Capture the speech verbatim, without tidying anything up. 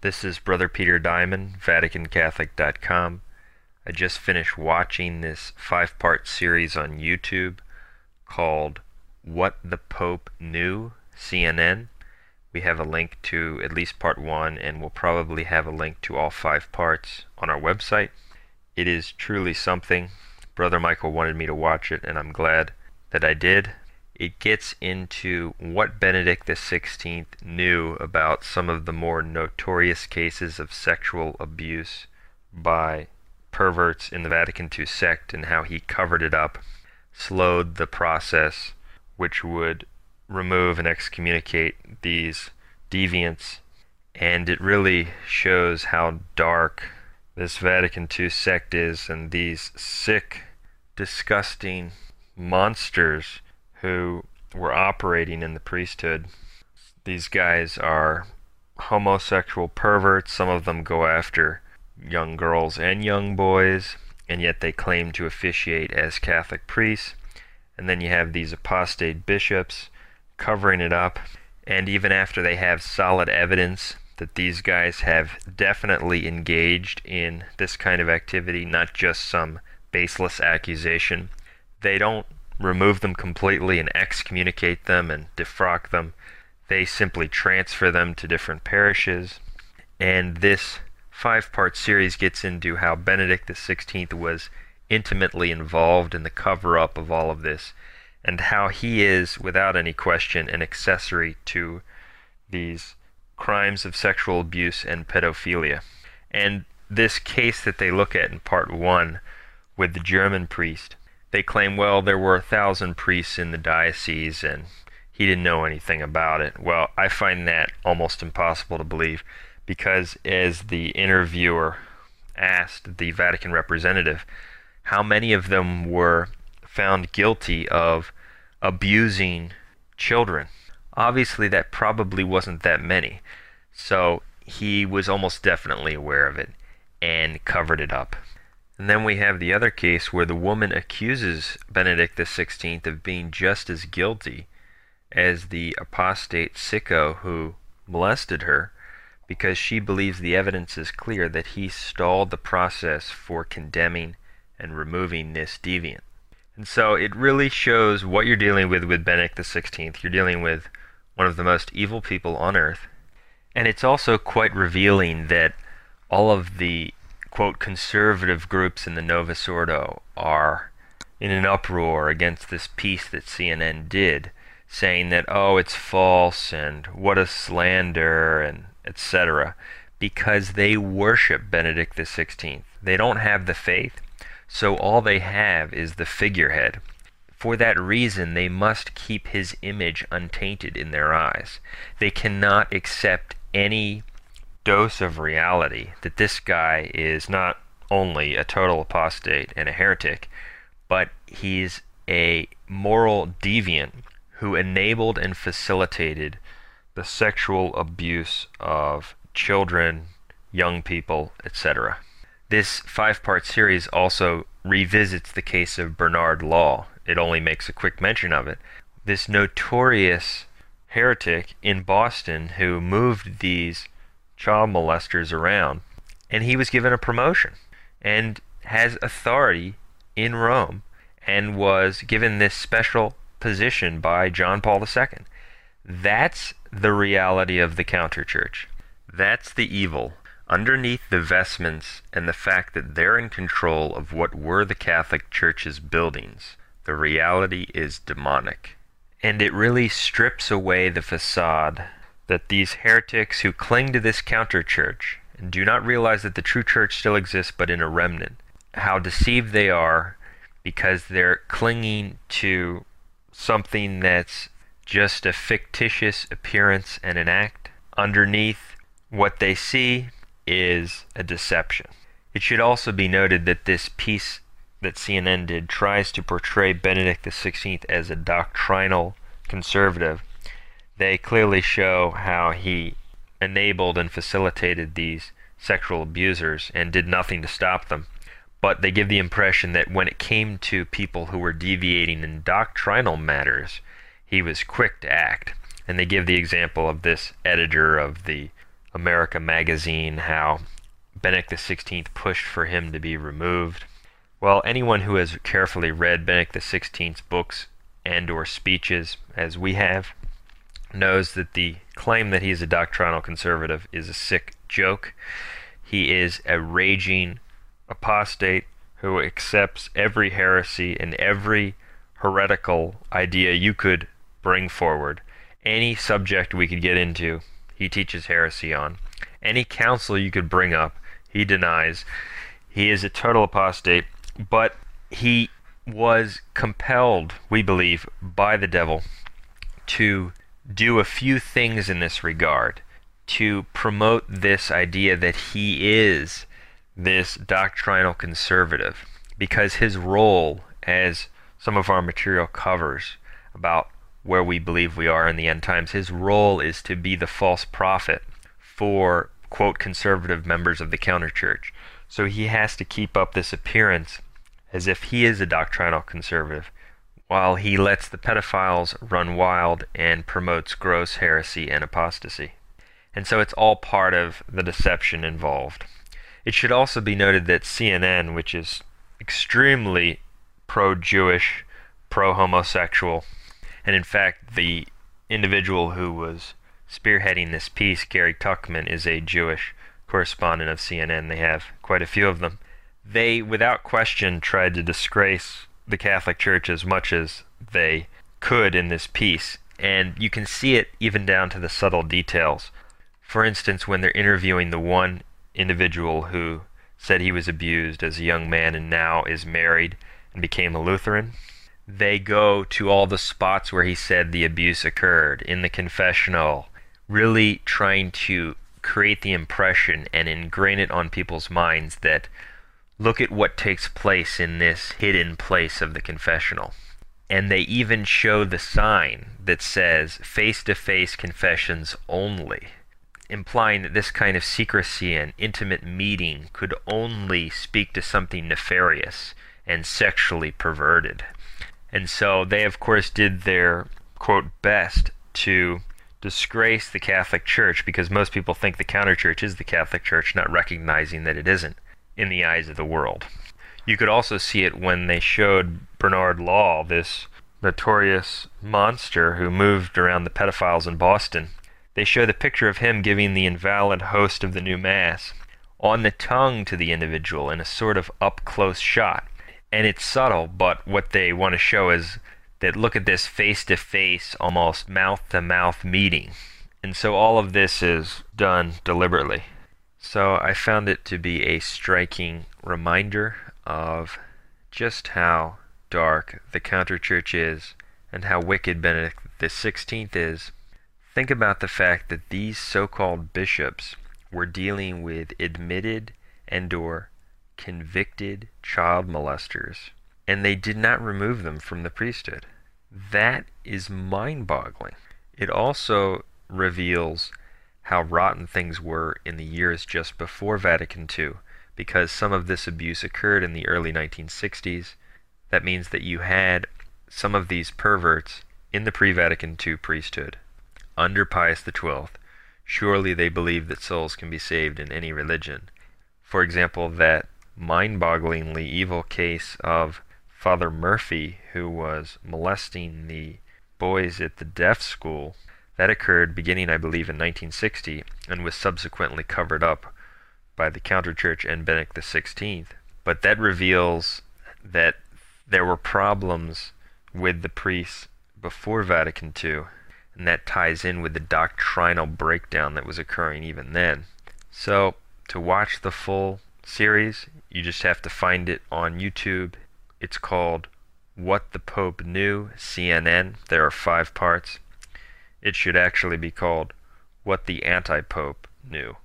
This is Brother Peter Diamond, Vatican Catholic dot com. I just finished watching this five-part series on YouTube called What the Pope Knew, C N N. We have a link to at least part one, and we'll probably have a link to all five parts on our website. It is truly something. Brother Michael wanted me to watch it, and I'm glad that I did. It gets into what Benedict the sixteenth knew about some of the more notorious cases of sexual abuse by perverts in the Vatican two sect and how he covered it up, slowed the process which would remove and excommunicate these deviants, and it really shows how dark this Vatican two sect is and these sick, disgusting monsters who were operating in the priesthood. These guys are homosexual perverts. Some of them go after young girls and young boys, and yet they claim to officiate as Catholic priests. And then you have these apostate bishops covering it up, and even after they have solid evidence that these guys have definitely engaged in this kind of activity, not just some baseless accusation, they don't remove them completely and excommunicate them and defrock them. They simply transfer them to different parishes. And this five-part series gets into how Benedict the sixteenth was intimately involved in the cover-up of all of this, and how he is, without any question, an accessory to these crimes of sexual abuse and pedophilia. And this case that they look at in part one with the German priest, they claim, well, there were a thousand priests in the diocese and he didn't know anything about it. Well, I find that almost impossible to believe, because as the interviewer asked the Vatican representative how many of them were found guilty of abusing children, obviously that probably wasn't that many. So he was almost definitely aware of it and covered it up. And then we have the other case where the woman accuses Benedict the sixteenth of being just as guilty as the apostate sicko who molested her, because she believes the evidence is clear that he stalled the process for condemning and removing this deviant. And so it really shows what you're dealing with with Benedict the sixteenth. You're dealing with one of the most evil people on earth. And it's also quite revealing that all of the quote, conservative groups in the Novus Ordo are in an uproar against this piece that C N N did, saying that, oh, it's false, and what a slander, and et cetera, because they worship Benedict the sixteenth. They don't have the faith, so all they have is the figurehead. For that reason, they must keep his image untainted in their eyes. They cannot accept any dose of reality that this guy is not only a total apostate and a heretic, but he's a moral deviant who enabled and facilitated the sexual abuse of children, young people, et cetera. This five-part series also revisits the case of Bernard Law. It only makes a quick mention of it. This notorious heretic in Boston who moved these child molesters around, and he was given a promotion and has authority in Rome and was given this special position by John Paul the Second. That's the reality of the counterchurch. That's the evil underneath the vestments and the fact that they're in control of what were the Catholic Church's buildings. The reality is demonic, and it really strips away the facade that these heretics who cling to this counter-church and do not realize that the true church still exists but in a remnant, how deceived they are because they're clinging to something that's just a fictitious appearance and an act. Underneath, what they see is a deception. It should also be noted that this piece that C N N did tries to portray Benedict the sixteenth as a doctrinal conservative. They clearly show how he enabled and facilitated these sexual abusers and did nothing to stop them. But they give the impression that when it came to people who were deviating in doctrinal matters, he was quick to act. And they give the example of this editor of the America magazine how Benedict the sixteenth pushed for him to be removed. Well, anyone who has carefully read Benedict the sixteenth's books and or speeches, as we have, knows that the claim that he is a doctrinal conservative is a sick joke. He is a raging apostate who accepts every heresy and every heretical idea you could bring forward. Any subject we could get into, he teaches heresy on. Any council you could bring up, he denies. He is a total apostate, but he was compelled, we believe, by the devil to do a few things in this regard, to promote this idea that he is this doctrinal conservative, because his role, as some of our material covers about where we believe we are in the end times, his role is to be the false prophet for, quote, conservative members of the counterchurch. So he has to keep up this appearance as if he is a doctrinal conservative, while he lets the pedophiles run wild and promotes gross heresy and apostasy. And so it's all part of the deception involved. It should also be noted that C N N, which is extremely pro-Jewish, pro-homosexual, and in fact the individual who was spearheading this piece, Gary Tuchman, is a Jewish correspondent of C N N. They have quite a few of them. They, without question, tried to disgrace the Catholic Church as much as they could in this piece, and you can see it even down to the subtle details. For instance, when they're interviewing the one individual who said he was abused as a young man and now is married and became a Lutheran, they go to all the spots where he said the abuse occurred, in the confessional, really trying to create the impression and ingrain it on people's minds that look at what takes place in this hidden place of the confessional. And they even show the sign that says face-to-face confessions only, implying that this kind of secrecy and intimate meeting could only speak to something nefarious and sexually perverted. And so they, of course, did their, quote, best to disgrace the Catholic Church, because most people think the counterchurch is the Catholic Church, not recognizing that it isn't in the eyes of the world. You could also see it when they showed Bernard Law, this notorious monster who moved around the pedophiles in Boston. They show the picture of him giving the invalid host of the new Mass on the tongue to the individual in a sort of up-close shot. And it's subtle, but what they want to show is that look at this face-to-face, almost mouth-to-mouth meeting. And so all of this is done deliberately. So I found it to be a striking reminder of just how dark the counterchurch is and how wicked Benedict the sixteenth is. Think about the fact that these so-called bishops were dealing with admitted and or convicted child molesters, and they did not remove them from the priesthood. That is mind-boggling. It also reveals how rotten things were in the years just before Vatican Two, because some of this abuse occurred in the early nineteen sixties. That means that you had some of these perverts in the pre-Vatican Two priesthood under Pius the twelfth. Surely they believed that souls can be saved in any religion. For example, that mind-bogglingly evil case of Father Murphy, who was molesting the boys at the deaf school, that occurred beginning, I believe, in nineteen sixty, and was subsequently covered up by the counterchurch and Benedict the sixteenth. But that reveals that there were problems with the priests before Vatican Two, and that ties in with the doctrinal breakdown that was occurring even then. So, to watch the full series, you just have to find it on YouTube. It's called What the Pope Knew, C N N. There are five parts. It should actually be called What the Anti-Pope Knew.